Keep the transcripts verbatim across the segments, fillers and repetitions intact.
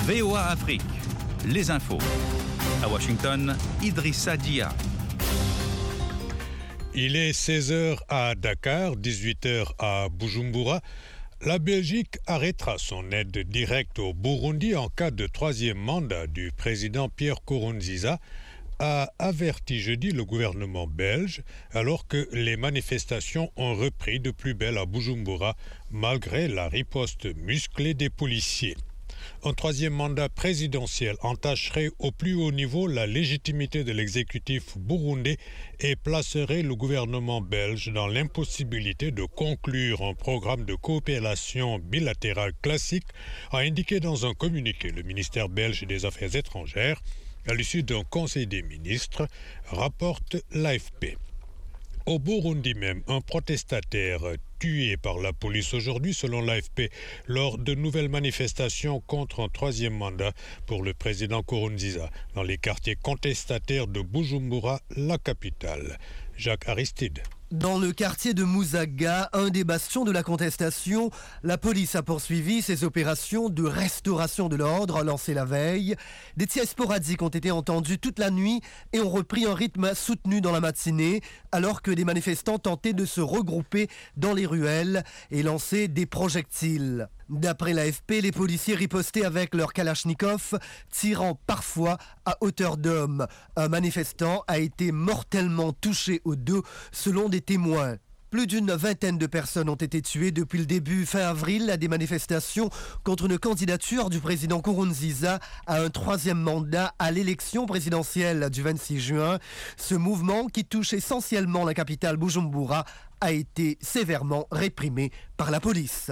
V O A Afrique, les infos. À Washington, Idrissa Dia. Il est seize heures à Dakar, dix-huit heures à Bujumbura. La Belgique arrêtera son aide directe au Burundi en cas de troisième mandat du président Pierre Nkurunziza, a averti jeudi le gouvernement belge, alors que les manifestations ont repris de plus belle à Bujumbura, malgré la riposte musclée des policiers. Un troisième mandat présidentiel entacherait au plus haut niveau la légitimité de l'exécutif burundais et placerait le gouvernement belge dans l'impossibilité de conclure un programme de coopération bilatérale classique, a indiqué dans un communiqué le ministère belge des Affaires étrangères à l'issue d'un conseil des ministres, rapporte l'A F P. Au Burundi même, un protestataire tué par la police aujourd'hui, selon l'A F P, lors de nouvelles manifestations contre un troisième mandat pour le président Nkurunziza dans les quartiers contestataires de Bujumbura, la capitale. Jacques Aristide. Dans le quartier de Musaga, un des bastions de la contestation, la police a poursuivi ses opérations de restauration de l'ordre lancées la veille. Des tirs sporadiques ont été entendus toute la nuit et ont repris un rythme soutenu dans la matinée, alors que des manifestants tentaient de se regrouper dans les ruelles et lancer des projectiles. D'après l'A F P, les policiers ripostaient avec leurs kalachnikovs, tirant parfois à hauteur d'homme. Un manifestant a été mortellement touché au dos, selon des témoins. Plus d'une vingtaine de personnes ont été tuées depuis le début fin avril à des manifestations contre une candidature du président Nkurunziza à un troisième mandat à l'élection présidentielle du vingt-six juin. Ce mouvement, qui touche essentiellement la capitale Bujumbura, a été sévèrement réprimé par la police.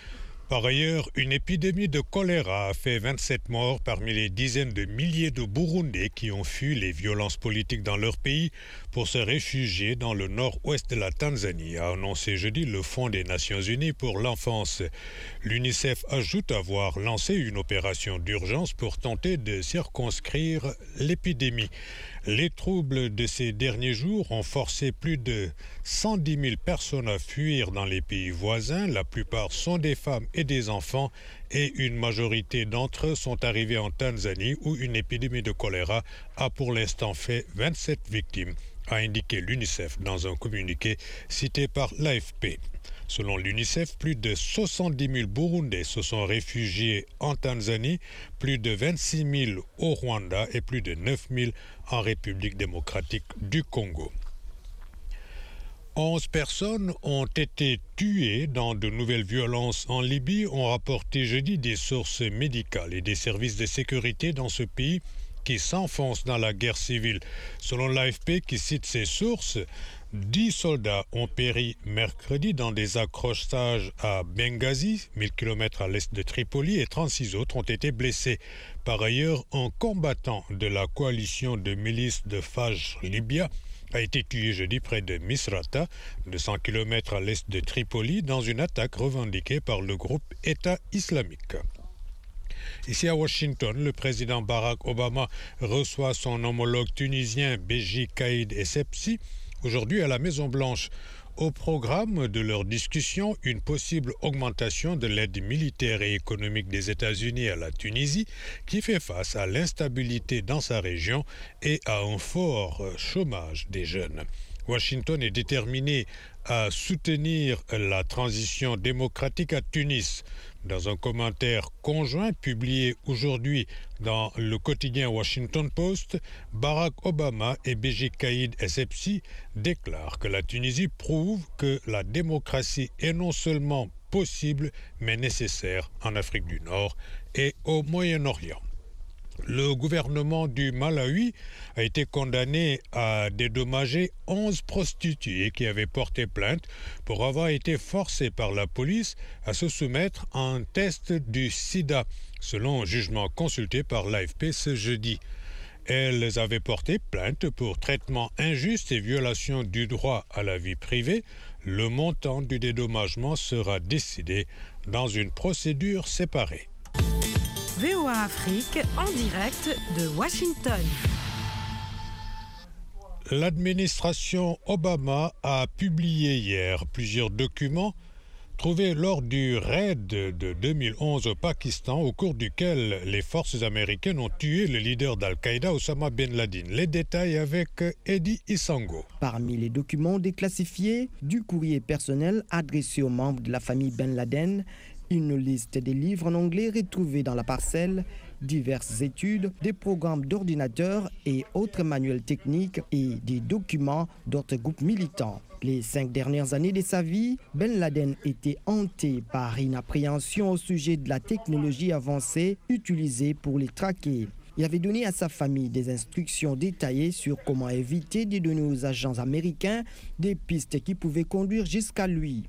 Par ailleurs, une épidémie de choléra a fait vingt-sept morts parmi les dizaines de milliers de Burundais qui ont fui les violences politiques dans leur pays pour se réfugier dans le nord-ouest de la Tanzanie, a annoncé jeudi le Fonds des Nations Unies pour l'enfance. L'UNICEF ajoute avoir lancé une opération d'urgence pour tenter de circonscrire l'épidémie. Les troubles de ces derniers jours ont forcé plus de cent dix mille personnes à fuir dans les pays voisins. La plupart sont des femmes et des enfants et une majorité d'entre eux sont arrivés en Tanzanie où une épidémie de choléra a pour l'instant fait vingt-sept victimes, a indiqué l'UNICEF dans un communiqué cité par l'A F P. Selon l'UNICEF, plus de soixante-dix mille Burundais se sont réfugiés en Tanzanie, plus de vingt-six mille au Rwanda et plus de neuf mille en République démocratique du Congo. Onze personnes ont été tuées dans de nouvelles violences en Libye, ont rapporté jeudi des sources médicales et des services de sécurité dans ce pays qui s'enfonce dans la guerre civile. Selon l'A F P, qui cite ses sources, dix soldats ont péri mercredi dans des accrochages à Benghazi, mille kilomètres à l'est de Tripoli, et trente-six autres ont été blessés. Par ailleurs, un combattant de la coalition de milices de Fajr Libya a été tué jeudi près de Misrata, deux cents kilomètres à l'est de Tripoli, dans une attaque revendiquée par le groupe État islamique. Ici à Washington, le président Barack Obama reçoit son homologue tunisien Béji Caïd Essebsi aujourd'hui à la Maison-Blanche. Au programme de leur discussion, une possible augmentation de l'aide militaire et économique des États-Unis à la Tunisie, qui fait face à l'instabilité dans sa région et à un fort chômage des jeunes. Washington est déterminé à soutenir la transition démocratique à Tunis. Dans un commentaire conjoint publié aujourd'hui dans le quotidien Washington Post, Barack Obama et Béji Caïd Essebsi déclarent que la Tunisie prouve que la démocratie est non seulement possible, mais nécessaire en Afrique du Nord et au Moyen-Orient. Le gouvernement du Malawi a été condamné à dédommager onze prostituées qui avaient porté plainte pour avoir été forcées par la police à se soumettre à un test du sida, selon un jugement consulté par l'A F P ce jeudi. Elles avaient porté plainte pour traitement injuste et violation du droit à la vie privée. Le montant du dédommagement sera décidé dans une procédure séparée. V O A Afrique en direct de Washington. L'administration Obama a publié hier plusieurs documents trouvés lors du raid de deux mille onze au Pakistan, au cours duquel les forces américaines ont tué le leader d'Al-Qaïda, Osama Ben Laden. Les détails avec Eddie Isango. Parmi les documents déclassifiés, du courrier personnel adressé aux membres de la famille Ben Laden, une liste des livres en anglais retrouvés dans la parcelle, diverses études, des programmes d'ordinateur et autres manuels techniques et des documents d'autres groupes militants. Les cinq dernières années de sa vie, Ben Laden était hanté par une appréhension au sujet de la technologie avancée utilisée pour les traquer. Il avait donné à sa famille des instructions détaillées sur comment éviter de donner aux agents américains des pistes qui pouvaient conduire jusqu'à lui.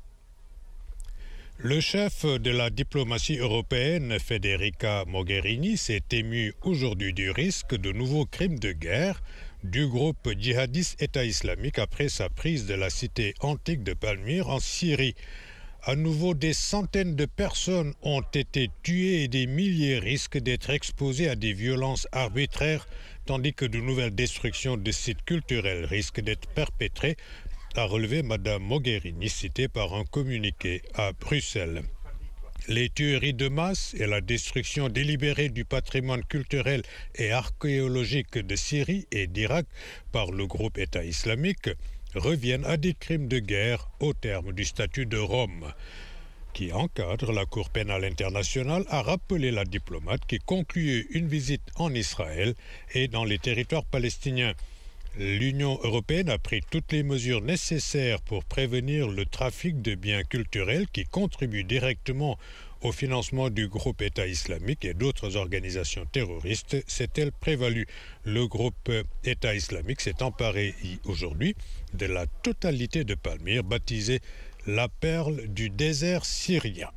Le chef de la diplomatie européenne, Federica Mogherini, s'est ému aujourd'hui du risque de nouveaux crimes de guerre du groupe djihadiste État islamique après sa prise de la cité antique de Palmyre en Syrie. À nouveau, des centaines de personnes ont été tuées et des milliers risquent d'être exposés à des violences arbitraires, tandis que de nouvelles destructions de sites culturels risquent d'être perpétrées, a relevé Mme Mogherini, citée par un communiqué à Bruxelles. Les tueries de masse et la destruction délibérée du patrimoine culturel et archéologique de Syrie et d'Irak par le groupe État islamique reviennent à des crimes de guerre au terme du statut de Rome, qui encadre la Cour pénale internationale, a rappelé la diplomate qui concluait une visite en Israël et dans les territoires palestiniens. L'Union européenne a pris toutes les mesures nécessaires pour prévenir le trafic de biens culturels qui contribuent directement au financement du groupe État islamique et d'autres organisations terroristes, s'est-elle prévalue. Le groupe État islamique s'est emparé aujourd'hui de la totalité de Palmyre, baptisée la perle du désert syrien.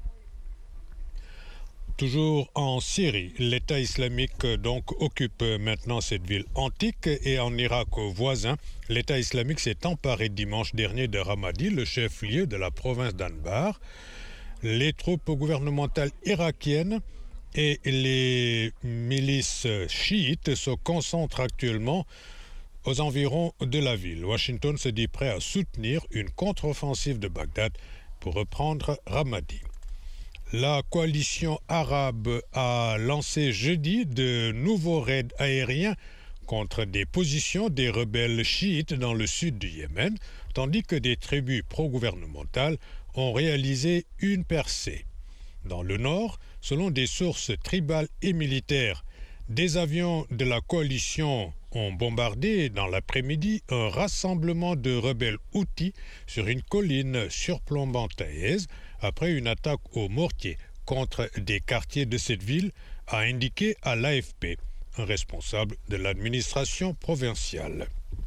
Toujours en Syrie, l'État islamique donc occupe maintenant cette ville antique et en Irak voisin, l'État islamique s'est emparé dimanche dernier de Ramadi, le chef-lieu de la province d'Anbar. Les troupes gouvernementales irakiennes et les milices chiites se concentrent actuellement aux environs de la ville. Washington se dit prêt à soutenir une contre-offensive de Bagdad pour reprendre Ramadi. La coalition arabe a lancé jeudi de nouveaux raids aériens contre des positions des rebelles chiites dans le sud du Yémen, tandis que des tribus pro-gouvernementales ont réalisé une percée. Dans le nord, selon des sources tribales et militaires, des avions de la coalition ont bombardé dans l'après-midi un rassemblement de rebelles houthis sur une colline surplombant Taïz après une attaque au mortier contre des quartiers de cette ville, a indiqué à l'A F P un responsable de l'administration provinciale.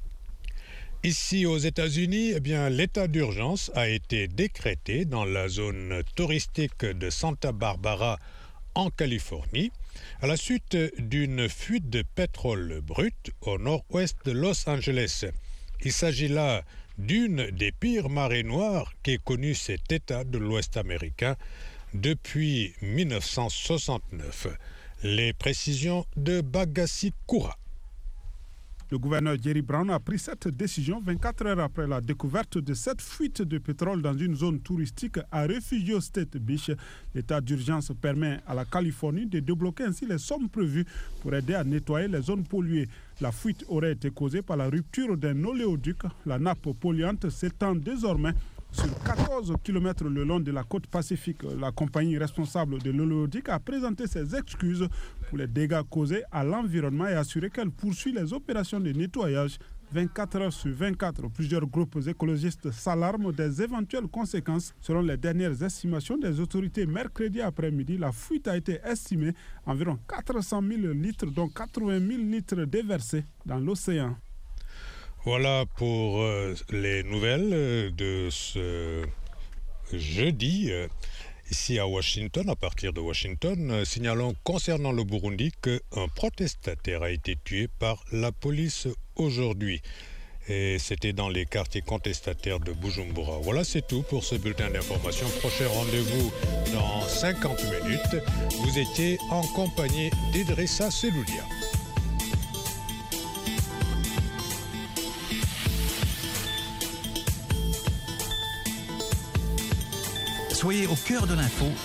Ici aux États-Unis, eh bien, l'état d'urgence a été décrété dans la zone touristique de Santa Barbara en Californie à la suite d'une fuite de pétrole brut au nord-ouest de Los Angeles. Il s'agit là d'une des pires marées noires qu'ait connu cet État de l'Ouest américain depuis mille neuf cent soixante-neuf. Les précisions de Bagassi Koura. Le gouverneur Jerry Brown a pris cette décision vingt-quatre heures après la découverte de cette fuite de pétrole dans une zone touristique à Refugio State Beach. L'état d'urgence permet à la Californie de débloquer ainsi les sommes prévues pour aider à nettoyer les zones polluées. La fuite aurait été causée par la rupture d'un oléoduc. La nappe polluante s'étend désormais sur quatorze kilomètres le long de la côte pacifique. La compagnie responsable de l'oléoduc a présenté ses excuses pour les dégâts causés à l'environnement et assuré qu'elle poursuit les opérations de nettoyage vingt-quatre heures sur vingt-quatre. Plusieurs groupes écologistes s'alarment des éventuelles conséquences. Selon les dernières estimations des autorités mercredi après-midi, la fuite a été estimée à environ quatre cent mille litres, dont quatre-vingt mille litres déversés dans l'océan. Voilà pour euh, les nouvelles de ce jeudi. Euh, ici à Washington, à partir de Washington, euh, signalons concernant le Burundi qu'un protestataire a été tué par la police aujourd'hui. Et c'était dans les quartiers contestataires de Bujumbura. Voilà, c'est tout pour ce bulletin d'information. Prochain rendez-vous dans cinquante minutes. Vous étiez en compagnie d'Idrissa Seloulia. Soyez au cœur de l'info